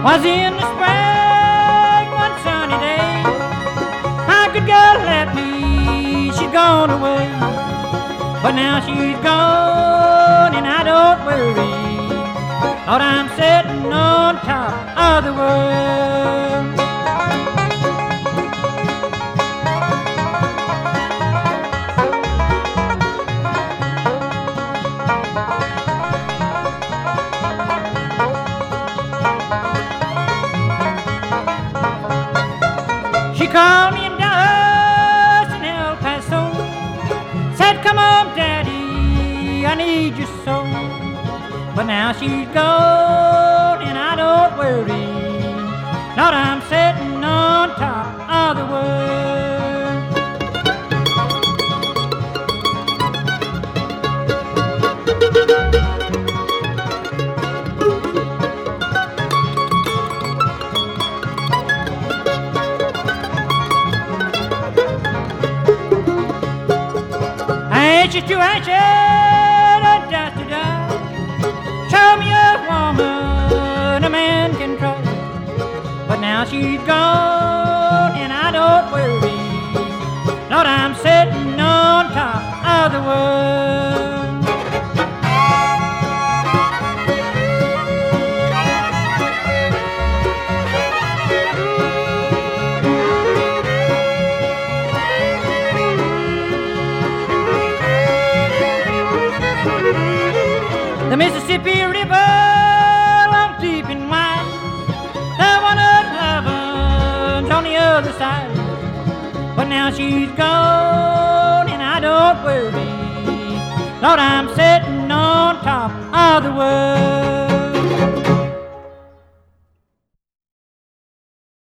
Was in the spring one sunny day. How could God let me? She's gone away. But now she's gone and I don't worry. Lord, I'm sitting on top of the world. She called me in Dallas and El Paso. Said, come on, Daddy, I need you so. But now she's gone and I don't worry. Lord, I'm sitting on top of the world. Anxious to anxious, just to die. Show me a woman a man can trust. But now she's gone and I don't worry. Lord, I'm sitting on top of the world. The Mississippi River, long deep and wide. The one of heaven's on the other side. But now she's gone and I don't worry. Lord, I'm sitting on top of the world.